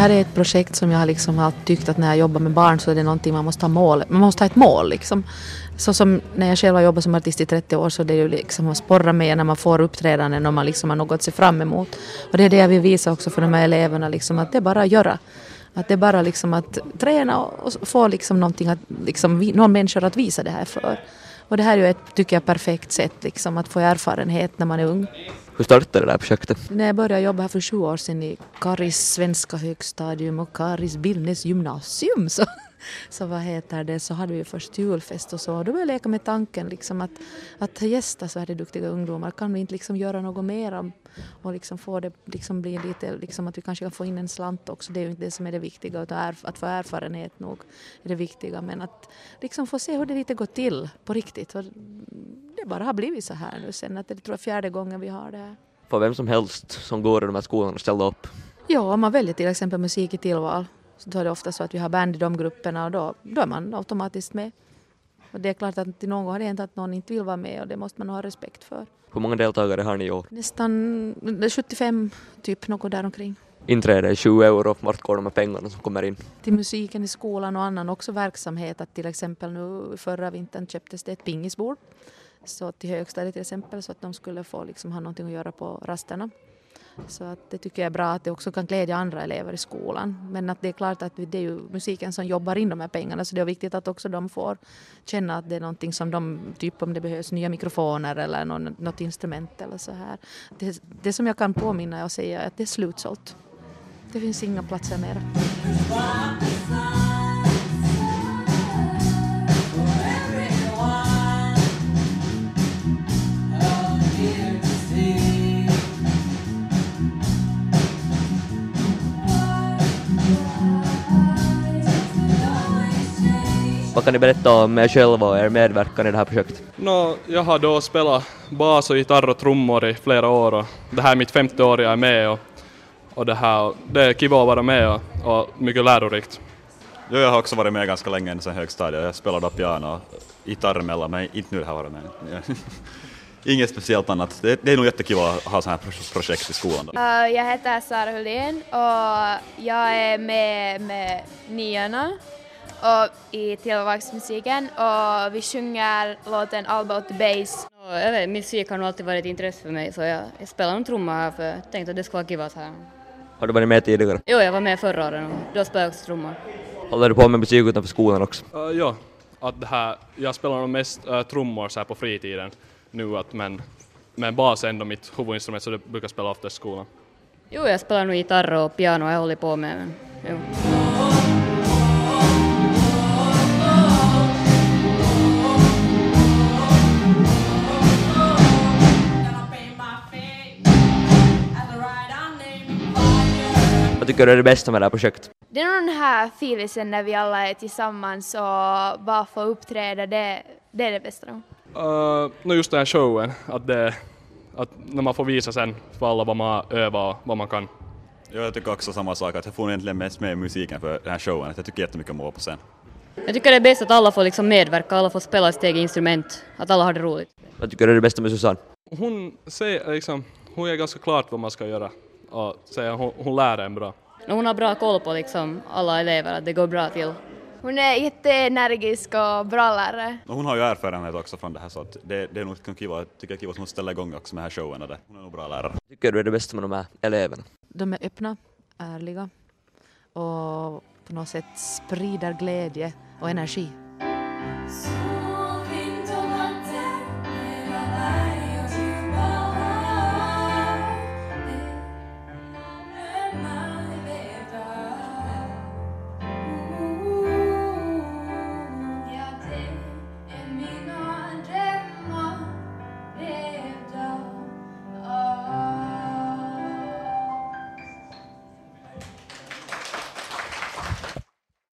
här är ett projekt som jag har tyckt att när jag jobbar med barn så är det någonting man måste ha mål. Man måste ha ett mål liksom. Så som när jag själv har jobbat som artist i 30 år så det är ju liksom att sporra mig när man får uppträdanden och man liksom har något att se fram emot. Och det är det jag vill visa också för de här eleverna liksom, att det är bara att göra. Att det är bara liksom att träna och få liksom någonting att liksom, någon människa att visa det här för. Och det här är ju ett, tycker jag, perfekt sätt liksom, att få erfarenhet när man är ung. Hur startade det här projektet? När jag började jobba här för 7 år sedan i Karis svenska högstadium och Karis Bildnes gymnasium så vad heter det, så hade vi först julfest och så. Och då började jag leka med tanken liksom att gästa så här duktiga ungdomar. Kan vi inte liksom göra något mer och liksom få det liksom bli lite liksom att vi kanske kan få in en slant också. Det är ju inte det som är det viktiga, utan att få erfarenhet nog är det viktiga. Men att liksom få se hur det lite går till på riktigt. Och det bara har blivit så här nu sen att det tror jag 4:e gången vi har det här. För vem som helst som går i de här skolorna ställa upp? Ja, om man väljer till exempel musik i tillval så då är det ofta så att vi har band i de grupperna och då är man automatiskt med. Och det är klart att till någon gång har det hänt att någon inte vill vara med och det måste man ha respekt för. Hur många deltagare har ni i år? Nästan 75 typ, något där omkring. Inträde är 20 euro. Vart går de här pengarna som kommer in? Till musiken i skolan och annan också verksamhet. Att till exempel nu förra vintern köptes det ett pingisbord. Så till högstadiet till exempel så att de skulle få liksom ha någonting att göra på rasterna. Så att det tycker jag är bra att det också kan glädja andra elever i skolan. Men att det är klart att det är ju musiken som jobbar in de här pengarna. Så det är viktigt att också de får känna att det är någonting som de, typ om det behövs nya mikrofoner eller något instrument eller så här. Det som jag kan påminna och säga är att det är slutsålt. Det finns inga platser mer. Vad kan ni berätta om er själva och er medverkan i det här projektet? Jag har då spelat bas och gitarr och trummor i flera år och det här är mitt 5:e år jag är med och det är kul att vara med och mycket lärorikt. Jag har också varit med ganska länge sedan högstadiet. Jag spelade piano och gitarr emellan, men inte nu har jag varit med. Inget speciellt annat. Det är nog jättekul att ha sådana här projekt i skolan. Jag heter Sara Hulén och jag är med 9:orna och i tillvalsmusiken och vi sjunger låten All About the Bass. Musik har nog alltid varit ett intresse för mig så jag spelar en trumma här för jag tänkte att det skulle vara kiva så här. Har du varit med tidigare? Jo, jag var med förra året och då spelade jag också trumma. Håller du på med musik utanför skolan också? Ja, jag spelar nog mest trummor så här på fritiden nu men bas är ändå mitt huvudinstrument så det brukar spela ofta i skolan. Jo, jag spelar nog gitarr och piano och jag håller på med men jo. Vad tycker du är det bästa med det här projektet? Det är nog den här filisen när vi alla är tillsammans och bara får uppträda, det är det bästa då. Just den här showen, att när man får visa sen för alla vad man övar och vad man kan. Jag tycker också samma sak, att jag får egentligen mest med musiken för den här showen. Att jag tycker jättemycket om att vara på scen. Jag tycker det är bäst att alla får liksom medverka, alla får spela sitt eget instrument, att alla har det roligt. Vad tycker du är det bästa med Susanne? Hon är ganska klart vad man ska göra och hon lär en bra. Hon har bra koll på liksom alla elever, att det går bra till. Hon är jätteenergisk och bra lärare. Hon har ju erfarenhet också från det här så att det är nog kiva, tycker jag kiva att hon ställer igång också med här showen och det. Hon är nog bra lärare. Tycker du är det bästa med de här eleverna? De är öppna, ärliga och på något sätt sprider glädje och energi.